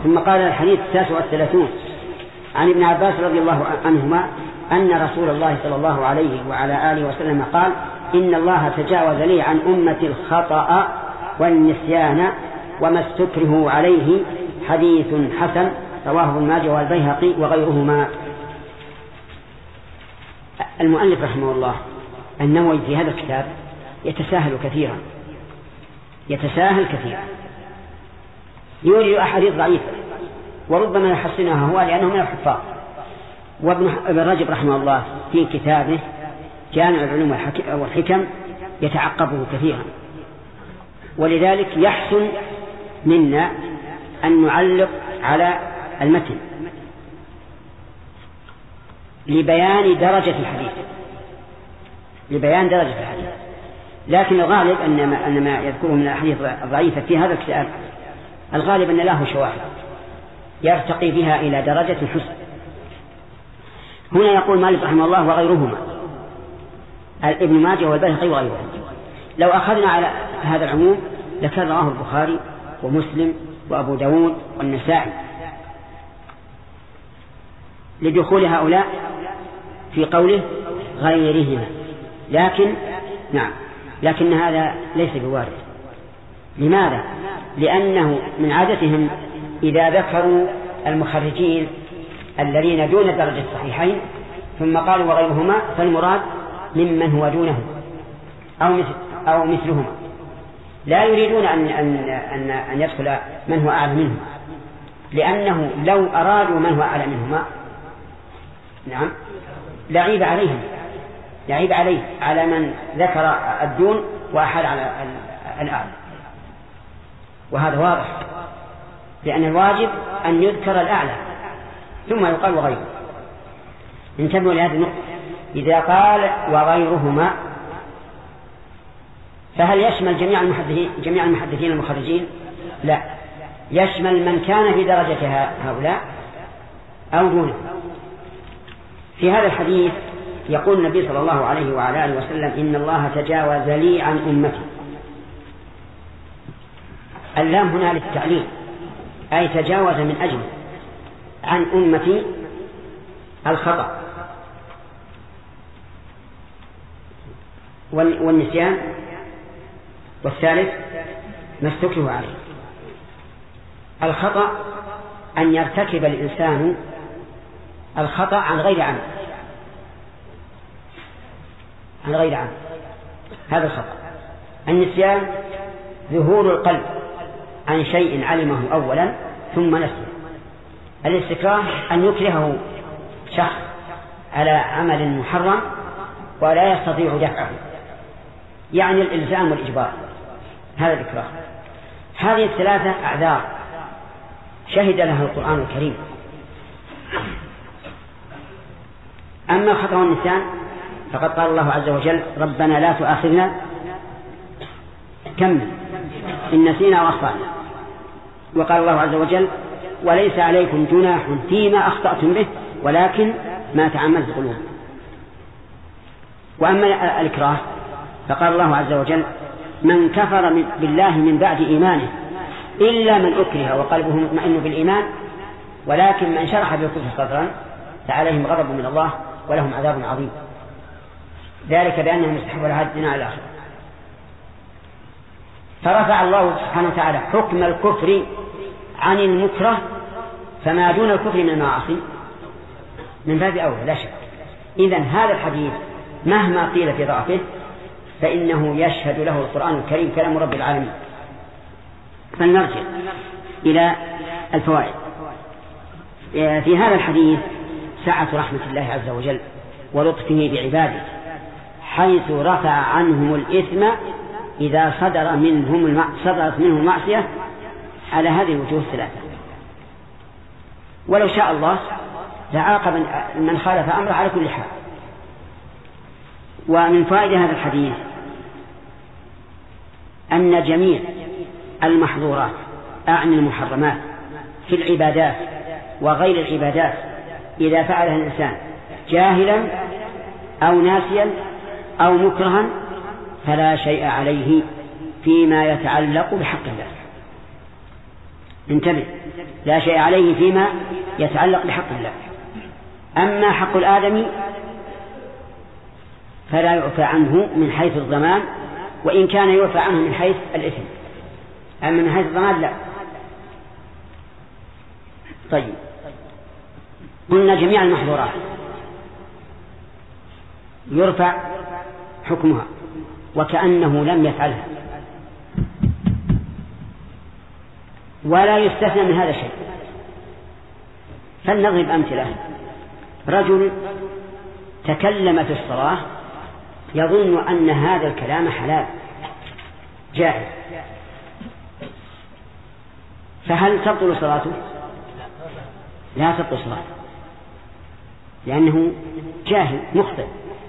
ثم قال الحديث 39 عن ابن عباس رضي الله عنهما أن رسول الله صلى الله عليه وعلى آله وسلم قال إن الله تجاوز لي عن أمتي الخطأ والنسيان وما استكرهوا عليه، حديث حسن رواه ابن ماجه والبيهقي وغيرهما. المؤلف رحمه الله النووي في هذا الكتاب يتساهل كثيرا، يورد أحاديث ضعيفة وربما يحسنها هو لأنه من الحفاظ. وابن رجب رحمه الله في كتابه جامع العلوم والحكم يتعقبه كثيرا، ولذلك يحسن منا أن نعلق على المتن لبيان درجة الحديث، لكن الغالب أن ما يذكره من الأحاديث الضعيفة في هذا الكتاب الغالب أن له شواهد يرتقي بها إلى درجة الحسن. هنا يقول مالك رحمه الله وغيرهما، ابن ماجه والبيهقي وغيرهم. لو أخذنا على هذا العموم لكان رواه البخاري ومسلم وأبو داود والنسائي لدخول هؤلاء في قوله غيرهما، لكن هذا ليس بوارد. لماذا؟ لأنه من عادتهم إذا ذكروا المخرجين الذين دون درجة الصحيحين ثم قالوا وغيرهما فالمراد ممن هو دونه أو مثلهما، لا يريدون أن يدخل من هو أعلى منهم، لأنه لو أرادوا من هو أعلى منهما لعيب عليه على من ذكر الدون وأحال على الأعلى، وهذا واضح، لأن الواجب أن يذكر الأعلى ثم يقال وغيره. انتبهوا لهذه النقطة. إذا قال وغيرهما فهل يشمل جميع المحدثين المخرجين؟ لا، يشمل من كان في درجة هؤلاء أو دونه. في هذا الحديث يقول النبي صلى الله عليه وعلى آله وسلم إن الله تجاوز لي عن أمتي. اللام هنا للتعليل، أي تجاوز من أجل عن أمتي الخطأ والنسيان، والثالث ما استكره عليه. الخطأ أن يرتكب الإنسان الخطأ عن غير عمد، هذا الخطأ. النسيان ظهور القلب عن شيء علمه أولا ثم نسيه. الاستكراه أن يكرهه شخص على عمل محرم ولا يستطيع دفعه، يعني الإلزام والإجبار، هذا الإكراه. هذه الثلاثة أعذار شهد لها القرآن الكريم. أما الخطأ والنسيان فقد قال الله عز وجل ربنا لا تؤاخذنا كم إن نسينا وأخطأنا، وقال الله عز وجل وليس عليكم جناح فيما أخطأتم به ولكن ما تعمدت قلوبكم. وأما الإكراه فقال الله عز وجل من كفر بالله من بعد إيمانه إلا من أكره وقلبه مطمئن بالإيمان ولكن من شرح بالكفر صدرا فعليهم غضب من الله ولهم عذاب عظيم، ذلك بأنهم يستحبون هذا الدين على الآخرة. فرفع الله سبحانه وتعالى حكم الكفر عن المكره، فما دون الكفر من المعاصي من باب أولى لا شك. إذن هذا الحديث مهما قيل في ضعفه فإنه يشهد له القرآن الكريم كلام رب العالمين. فلنرجع إلى الفوائد. في هذا الحديث سعة رحمة الله عز وجل ولطفه بعباده، حيث رفع عنهم الإثم إذا صدرت منهم المعصية على هذه الوجوه الثلاثة. ولو شاء الله لعاقب من خالف أمره على كل حال. ومن فائدة هذا الحديث أن جميع المحظورات أعني المحرمات في العبادات وغير العبادات إذا فعلها الإنسان جاهلا أو ناسيا أو مكرها فلا شيء عليه فيما يتعلق بحق الله. انتبه، لا شيء عليه فيما يتعلق بحق الله. أما حق الآدمي فلا يعفى عنه من حيث الضمان، وإن كان يعفى عنه من حيث الإثم، أما من حيث الضمان لا. طيب، قلنا جميع المحظورات يرفع حكمها وكأنه لم يفعلها، ولا يستثنى من هذا شيء. فلنضرب أمثلة. رجل تكلم في الصلاة يظن أن هذا الكلام حلال جائز، فهل تبطل صلاته؟ لا تبطل صلاته، لأنه جاهل مخطئ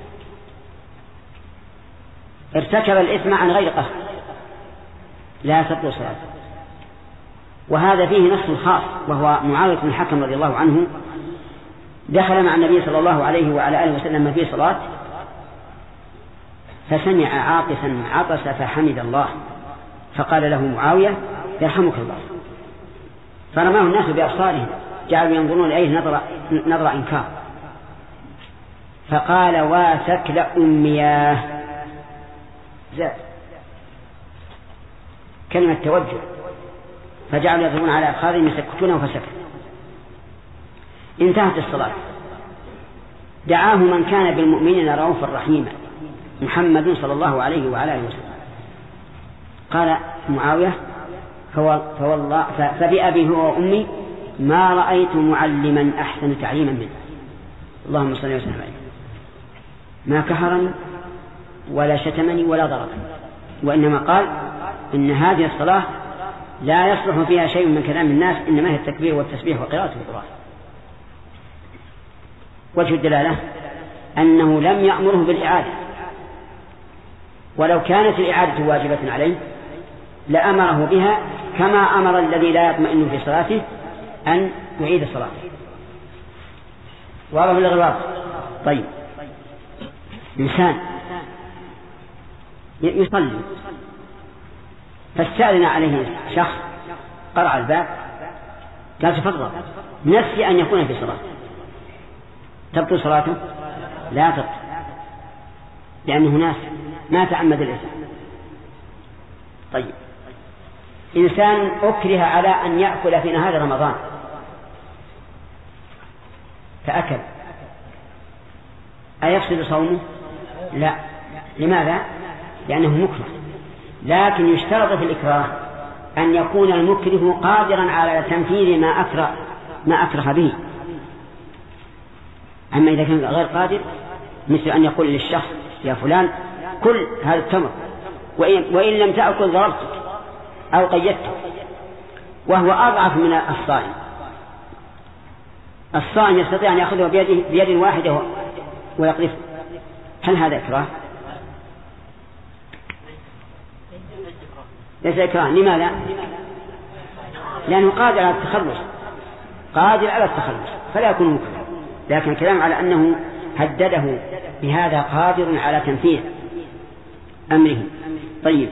ارتكب الإثم عن غير قصد، لا تبطل صلاته. وهذا فيه نص خاص، وهو معاوية بن الحكم رضي الله عنه دخل مع النبي صلى الله عليه وعلى آله وسلم في صلاة، فسمع عاطسا عطس فحمد الله، فقال له معاوية يرحمك الله، فرماه الناس بأبصارهم جعلوا ينظرون إليه نظر إنكار، فقال واسكل أمياه، زاد كلمة توجه، فجعلوا يضربون على أبصارهم يسكتونه فسكت. انتهت الصلاة. دعاه من كان بالمؤمنين رؤوفا رحيما محمد صلى الله عليه وعلى آله وسلم. قال معاوية فوالله فبأبي هو وأمي ما رأيت معلما أحسن تعليما منه، اللهم صل وسلم عليه، ما كهرني ولا شتمني ولا ضربني، وإنما قال إن هذه الصلاة لا يصلح فيها شيء من كلام الناس، إنما هي التكبير والتسبيح وقراءة القرآن. وجه الدلالة أنه لم يأمره بالإعادة، ولو كانت الإعادة واجبة عليه لأمره بها، كما أمر الذي لا يطمئن في صلاته أن يعيد صلاته. واضح الغراب؟ طيب، إنسان يصلي فاستأذن عليه شخص، قرع الباب، قال تفضل، نسي أن يكون في صلاة، تبطل صلاته؟ لا تبطل، لأنه ناس ما تعمد الإثم. طيب، إنسان أكره على أن يأكل في نهار رمضان فأكل، أيفسد صومه؟ لا. لماذا؟ لأنه مكره، لكن يشترط في الإكراه أن يكون المكره قادرا على تنفيذ ما أكره به. أما إذا كان غير قادر، مثل أن يقول للشخص يا فلان كل هذا التمر وإن لم تأكل ضربتك أو قيدتك، وهو أضعف من الصائم. الصائم يستطيع أن يأخذه بيد واحدة ويقذفه، هل هذا إكراه؟ ليس إكراه. لماذا؟ لأنه قادر على التخلص، فلا يكون مكره. لكن الكلام على أنه هدده بهذا قادر على تنفيذ أمره. طيب،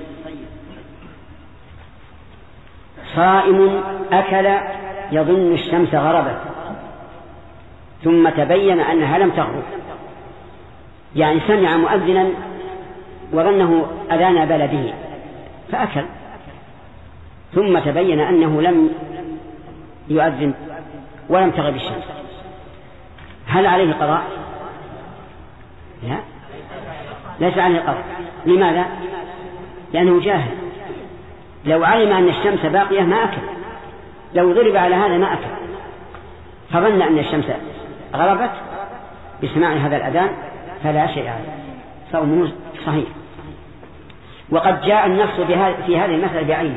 صائم أكل يظن الشمس غربت ثم تبين أنها لم تغرب، يعني سمع مؤذنا وظنه أذان بلده فأكل، ثم تبين أنه لم يؤذن ولم تغرب الشمس، هل عليه قضاء؟ لا، ليس عليه قضاء. لماذا؟ لأنه جاهل، لو علم أن الشمس باقية ما أكل، لو ضرب على هذا ما أكل، فظن أن الشمس غربت بسماع هذا الأذان فلا شيء عليه، صومه صحيح. وقد جاء النص في هذه المسألة بعينه،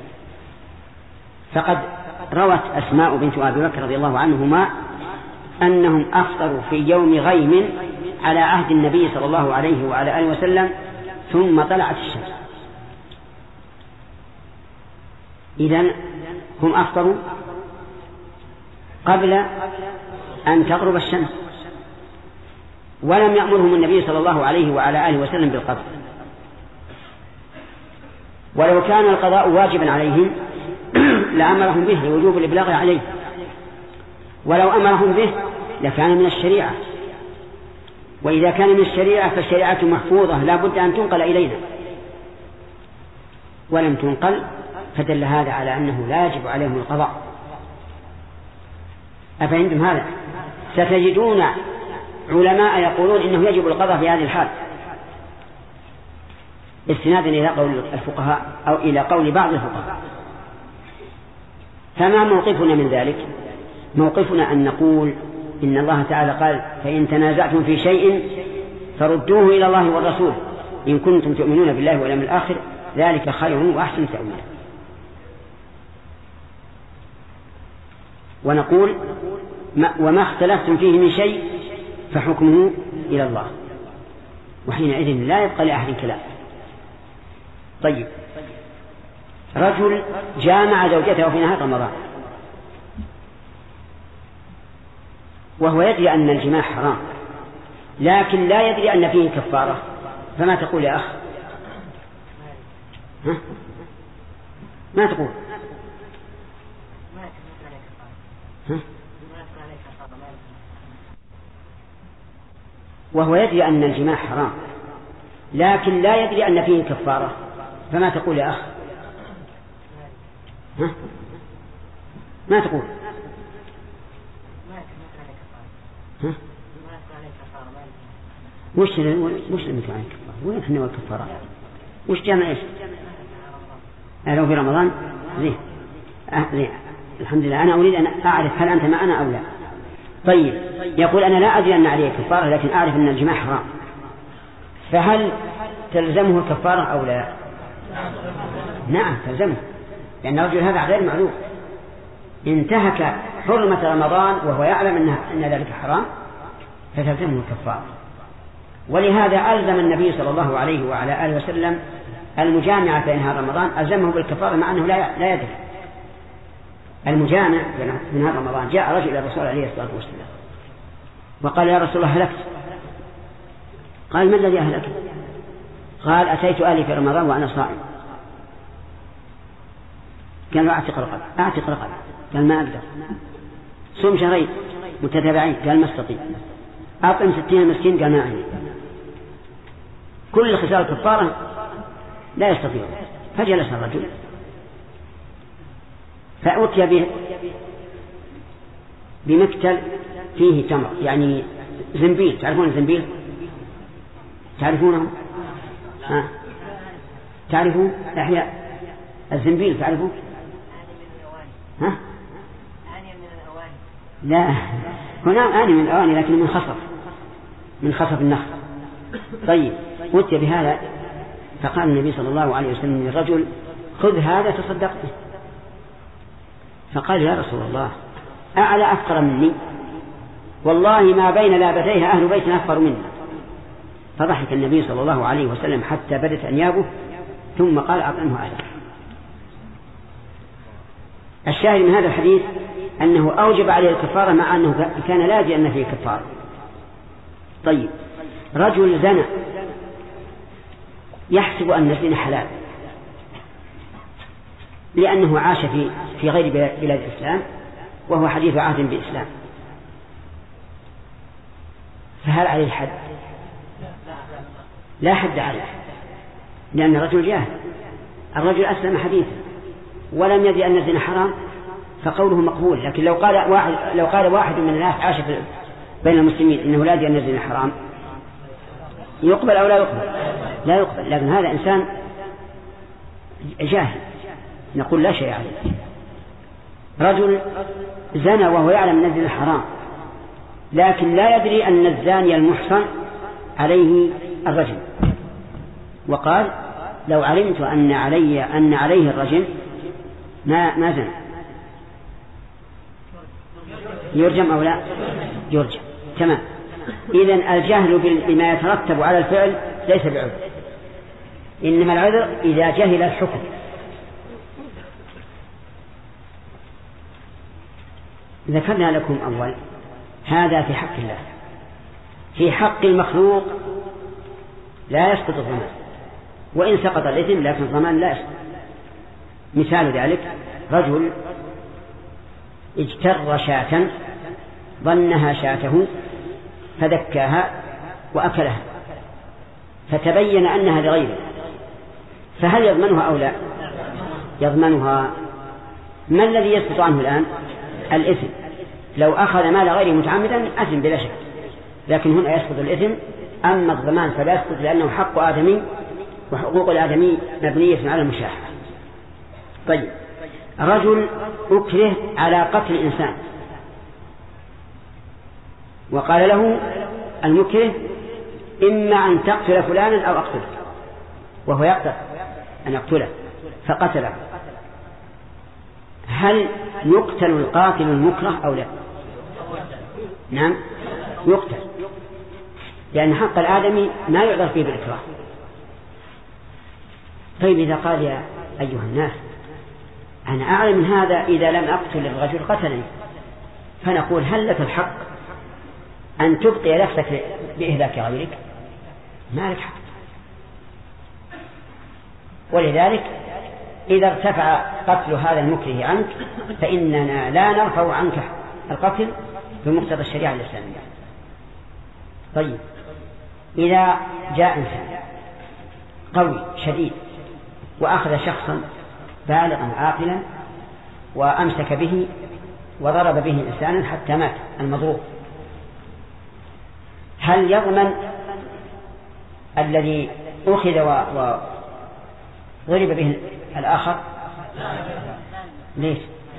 فقد روت أسماء بنت أبي بكر رضي الله عنهما أنهم أفطروا في يوم غيم على عهد النبي صلى الله عليه وعلى آله وسلم ثم طلعت الشمس. إذن هم أفطروا قبل أن تغرب الشمس، ولم يأمرهم النبي صلى الله عليه وعلى آله وسلم بالقضاء. ولو كان القضاء واجبا عليهم لأمرهم به لوجوب الإبلاغ عليه، ولو أمرهم به لكان من الشريعة، وإذا كان من الشريعة فالشريعة محفوظة لا بد أن تنقل إلينا، ولم تنقل، فدل هذا على أنه لا يجب عليهم القضاء. أفهمتم هذا؟ ستجدون علماء يقولون إنه يجب القضاء في هذه الحال استنادا إلى قول الفقهاء أو إلى قول بعض الفقهاء. فما موقفنا من ذلك؟ موقفنا أن نقول إن الله تعالى قال فإن تنازعتم في شيء فردوه إلى الله والرسول إن كنتم تؤمنون بالله واليوم الآخر ذلك خير وأحسن تأويلا. ونقول وما اختلفتم فيه من شيء فحكمه إلى الله، وحينئذ لا يبقى لأحد كلام. طيب، رجل جامع زوجته في نهار رمضان وهو يدري أن الجماع حرام، لكن لا يدري أن فيه كفارة، فما تقول يا أخ؟ ها؟ ما تقول؟ ها؟ وهو يدري أن الجماع حرام لكن لا يدري أن فيه كفارة، فما تقول يا أخ؟ ها؟ ما تقول؟ ها؟ وش المثل عن الكفارة؟ وين احنا والكفارة؟ وش جامع ايش؟ لو في رمضان زين الحمد لله. أنا أريد أن أعرف هل أنت معنا أو لا. طيب، يقول أنا لا أدري أن عليه كفارة لكن أعرف أن الجماع حرام، فهل تلزمه الكفارة أو لا؟ نعم تلزمه، لأن الرجل هذا غير معلوم انتهك حرمة رمضان وهو يعلم أن ذلك حرام فتلزمه الكفارة. ولهذا ألزم النبي صلى الله عليه وعلى آله وسلم المجامع في نهار رمضان، ألزمه بالكفارة مع أنه لا يدري. المجامع في نهار رمضان جاء رجل إلى الرسول عليه الصلاة والسلام وقال يا رسول الله هلكت. قال ما الذي أهلك؟ قال أتيت أهلي في رمضان وأنا صائم. قال أعتق رقبة. قال ما أقدر. صوم شهرين متتابعين. قال ما استطيع. أطعم 60 مسكين. قال ما عندي. كل خسارة كفارة لا يستطيع. فجلس الرجل فأتي به بمكتل فيه تمر، يعني زنبيل. تعرفون الزنبيل؟ تعرفونه؟ تعرفوا أحياء الزنبيل؟ تعرفوا؟ ها؟ لا، هنا آني من الأواني لكن من خصف النخل. طيب، أتي بهذا فقال النبي صلى الله عليه وسلم للرجل خذ هذا تصدق به. فقال يا رسول الله أعلى أفقر مني؟ والله ما بين لابتيها أهل بيت أفقر مني. فضحك النبي صلى الله عليه وسلم حتى بدت أنيابه ثم قال أطعمه أهله. الشاهد من هذا الحديث أنه أوجب عليه الكفارة مع أنه كان لا يدري أن فيه كفارة. طيب، رجل زنى يحسب أن الزنا حلال لأنه عاش في غير بلاد الإسلام وهو حديث عهد بالإسلام، فهل عليه الحد؟ لا حد عليه، لأن الرجل جاهل. الرجل أسلم حديثا ولم يدري أن الزنا حرام فقوله مقبول. لكن لو قال واحد من الناس عاش بين المسلمين إنه لا يدري أن الزنا حرام يقبل أو لا يقبل؟ لا يقبل. لكن هذا إنسان جاهل نقول لا شيء عليه. رجل زنى وهو يعلم أن الزنا حرام لكن لا يدري أن الزاني المحصن عليه الرجم، وقال لو علمت أن عليه الرجم ما زنى. يرجم أو لا يرجم؟ تمام. إذن الجهل بما يترتب على الفعل ليس بعذر، إنما العذر إذا جهل الحكم. ذكرنا لكم أول هذا في حق الله. في حق المخلوق لا يسقط الضمان، وإن سقط الإثم لكن الضمان لا يسقط. مثال ذلك رجل اجتر شاة ظنها شاته فذكاها وأكلها فتبين أنها لغيره، فهل يضمنها أو لا؟ يضمنها. ما الذي يسقط عنه الآن؟ الإثم. لو أخذ مال غيره متعمدا أثم بلا شك، لكن هنا يسقط الإثم. أما الضمان فلا يسقط لأنه حق آدمي، وحقوق الآدمي مبنية على المشاحة. طيب، رجل أكره على قتل إنسان وقال له المكره إما أن تقتل فلانا أو أقتلك، وهو يقتل أن يقتله فقتله، هل يقتل القاتل المكره أو لا؟ نعم يقتل، لأن حق الآدمي ما يعذر فيه بالإكراه. طيب إذا قال يا أيها الناس أنا أعلم من هذا إذا لم أقتل الرجل قتلني، فنقول هل لك الحق أن تبقي نفسك بإهلاك غيرك؟ ما لك حق. ولذلك إذا ارتفع قتل هذا المكره عنك فإننا لا نرفع عنك القتل بمقتضى الشريعة الإسلامية. طيب، إذا جاء إنسان قوي شديد وأخذ شخصا بالغا عاقلا وأمسك به وضرب به إنسانا حتى مات المضروب، هل يضمن الذي أخذ وضرب به الآخر؟ ليش؟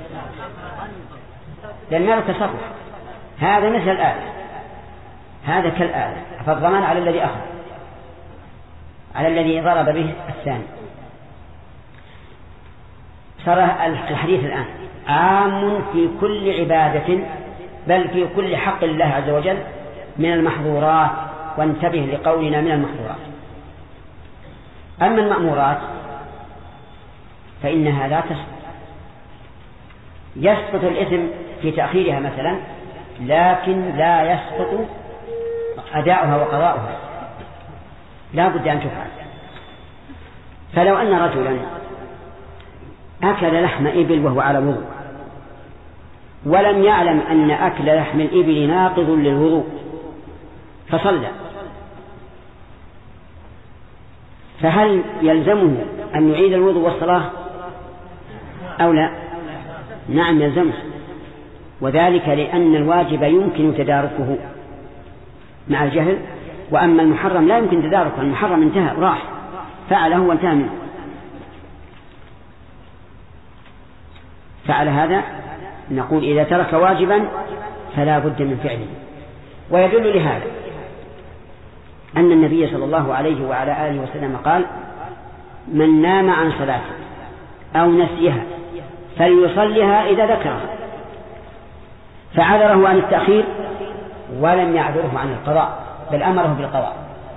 لأن ما له تصرف. هذا مثل الآلة، هذا كالآلة، فالضمان على الذي أخذ، على الذي ضرب به الثاني. صار الحديث الآن عام في كل عبادة، بل في كل حق الله عز وجل من المحظورات، وانتبه لقولنا من المحظورات. أما المأمورات فإنها لا تسقط، يسقط الإثم في تأخيرها مثلا، لكن لا يسقط أداؤها وقضاؤها، لا بد أن تفعل. فلو أن رجلا أكل لحم إبل وهو على وضوء ولم يعلم أن أكل لحم الإبل ناقض للوضوء فصلى، فهل يلزمه أن يعيد الوضوء والصلاة أو لا؟ نعم يلزمه، وذلك لأن الواجب يمكن تداركه مع الجهل، وأما المحرم لا يمكن تداركه، المحرم انتهى راح فعله وانتهى منه. فعل هذا نقول إذا ترك واجبا فلا بد من فعله. ويدل لهذا أن النبي صلى الله عليه وعلى آله وسلم قال: من نام عن صلاة أو نسيها فليصلها إذا ذكرها، فعذره عن التأخير ولم يعذره عن القضاء، بل أمره بالقضاء.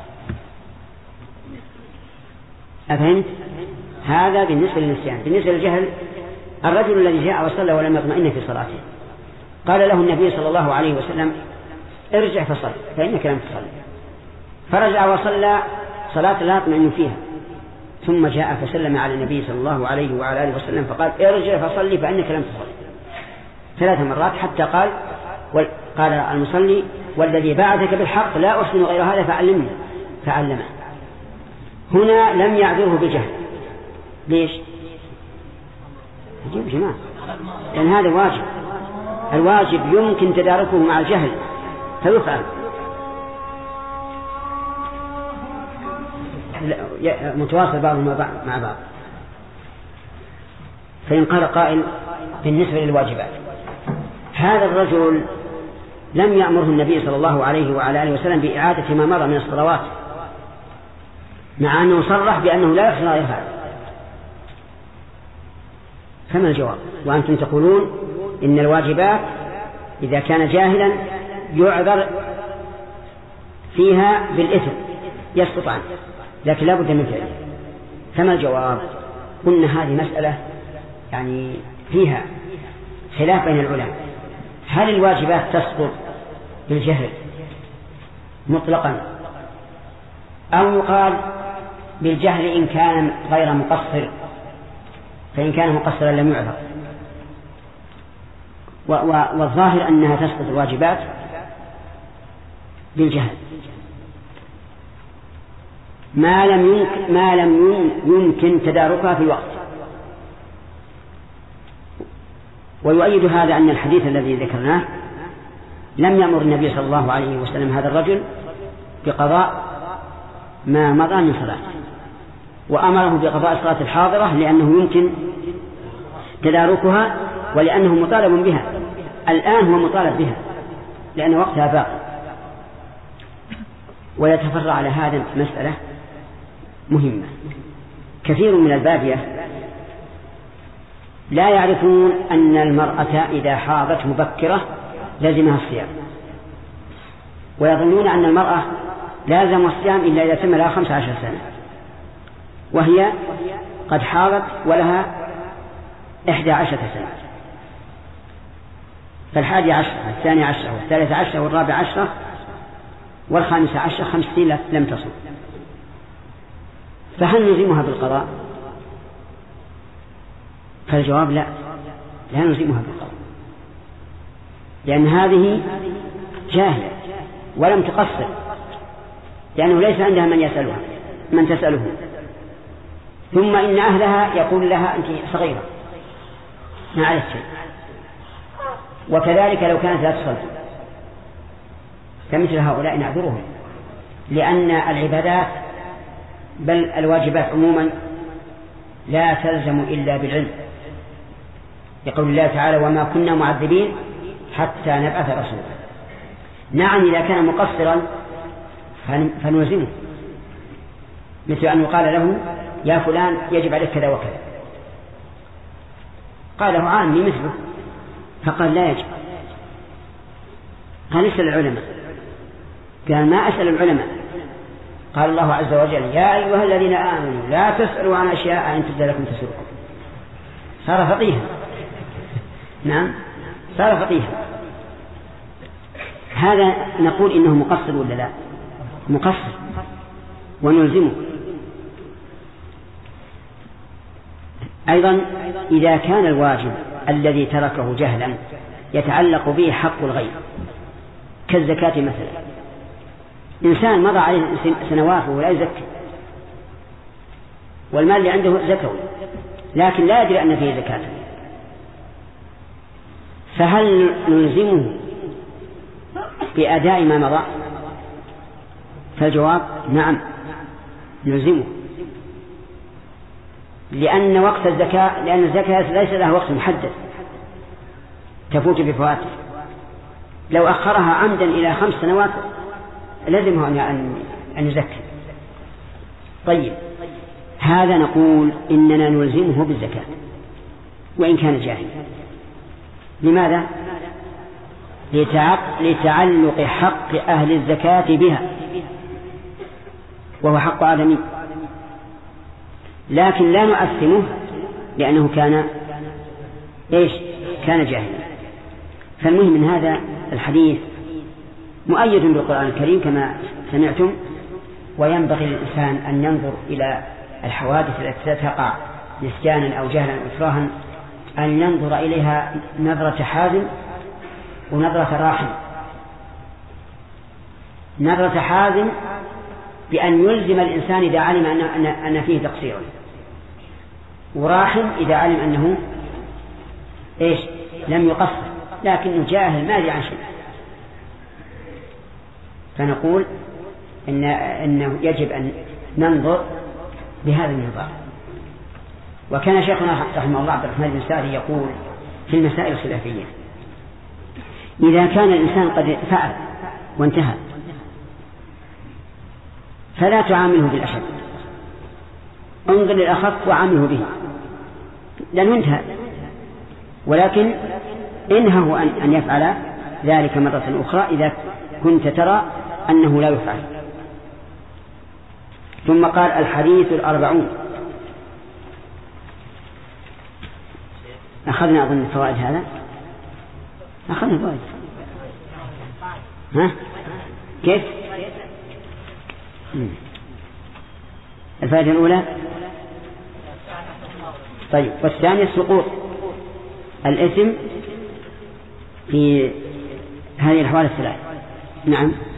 أفهمت؟ هذا بالنسبة للنسيان. بالنسبة للجهل، الرجل الذي جاء وصلى ولم يطمئن في صلاته قال له النبي صلى الله عليه وسلم: ارجع فصل فإنك لم تصل. فرجع وصلى صلاة لا يطمئن فيها، ثم جاء فسلم على النبي صلى الله عليه وعلى آله وسلم فقال: ارجع فصل فإنك لم تصل 3 مرات، حتى قال المصلي: والذي بعثك بالحق لا أحسن غير هذا فعلمني، فعلمه. هنا لم يعذره بجهل. ليش؟ يجيب جماعة، لأن هذا واجب، الواجب يمكن تداركه مع الجهل فيفعل. متواصل بعضهم مع بعض. فإن قال قائل بالنسبة للواجبات: هذا الرجل لم يأمره النبي صلى الله عليه وعلى آله وسلم بإعادة ما مر من الصلوات، مع أنه صرح بأنه لا يحسن غير هذا، فما الجواب؟ وأنتم تقولون إن الواجبات إذا كان جاهلا يعذر فيها بالإثم يسقط عنه، لكن لا بد من فعله. فما الجواب؟ قلنا هذه مسألة يعني فيها خلاف بين العلماء، هل الواجبات تسقط بالجهل مطلقا، أو يقال بالجهل إن كان غير مقصر، فإن كان مقصرا لم يعذر؟ والظاهر أنها تسقط الواجبات بالجهل ما لم يمكن تداركها في الوقت. ويؤيد هذا أن الحديث الذي ذكرناه لم يأمر النبي صلى الله عليه وسلم هذا الرجل بقضاء ما مضى من صلاة، وأمره بقضاء الصلاة الحاضرة لأنه يمكن تداركها ولأنه مطالب بها. الآن هو مطالب بها لأن وقتها باقي. ويتفرع على هذا مسألة مهمة. كثير من البادية لا يعرفون أن المرأة إذا حاضت مبكرة لازمها الصيام، ويظنون أن المرأة لازم الصيام إلا إذا تم لها 15 سنة، وهي قد حاضت ولها 11 سنة. فالحادي عشر والثاني عشر والثالث عشر والرابع عشر والخامس عشر 50 لم تصل. فهل نلزمها بالقضاء؟ فالجواب لا نلزمها بالقضاء، لأن هذه جاهلة ولم تقصر، لأنه ليس عندها من تسأله. ثم إن أهلها يقول لها أنت صغيرة ما عليك شيء. وكذلك لو كانت لا تصلي فمثل هؤلاء نعذرهم، لأن العبادات بل الواجبات عموما لا تلزم إلا بالعلم، يقول الله تعالى وما كنا معذبين حتى نبعث رسولا. نعم إذا كان مقصرا فنلزمه، مثل أن يقال له يا فلان يجب عليك كذا وكذا، قاله عامي مثله فقال لا يجب. قال اسأل العلماء، قال ما أسأل العلماء. قال الله عز وجل يا أيها الذين آمنوا لا تسألوا عن أشياء إن تبد لكم تسؤكم. صار فقيها. نعم صار فقيها. هذا نقول إنه مقصر ولا لا؟ مقصر ونلزمه. أيضا إذا كان الواجب الذي تركه جهلا يتعلق به حق الغير كالزكاة مثلا، إنسان مضى عليه سنوات ولا يزكي والمال اللي عنده زكوي لكن لا يدري أن فيه زكاة، فهل نلزمه بأداء ما مضى؟ فالجواب نعم نلزمه، لأن وقت الزكاة لأن الزكاة ليس لها وقت محدد تفوت بفواته. لو أخرها عمدا إلى 5 سنوات لازمه أن يزكي. طيب هذا نقول إننا نلزمه بالزكاة وإن كان جاهلا. لماذا؟ لتعلق حق أهل الزكاة بها وهو حق آدمي، لكن لا نؤثمه لأنه كان جاهلا. فالمهم من هذا الحديث مؤيد بالقرآن الكريم كما سمعتم، وينبغي للإنسان أن ينظر إلى الحوادث التي تقع نسيانا أو جهلا أو إكراها أن ينظر إليها نظرة حازم ونظرة راحم. نظرة حازم بأن يلزم الإنسان إذا علم أن فيه تقصير، وراحم إذا علم أنه لم يقصر لكنه جاهل ما يدري عن شيء. فنقول إنه يجب أن ننظر بهذا النظام. وكان شيخنا رحمه الله عبد الرحمن بن سعدي يقول في المسائل الخلافية إذا كان الإنسان قد فعل وانتهى فلا تعامله بالأشد، انظر للأخف وعامله به لأنه انتهى، ولكن انهه أن يفعل ذلك مرة أخرى إذا كنت ترى أنه لا يفعل. ثم قال الحديث 40. أخذنا أظن فوائد هذا، أخذنا فوائد. ها كيف؟ الفائدة الأولى طيب، والثانية سقوط الإثم في هذه الأحوال الثلاث. نعم.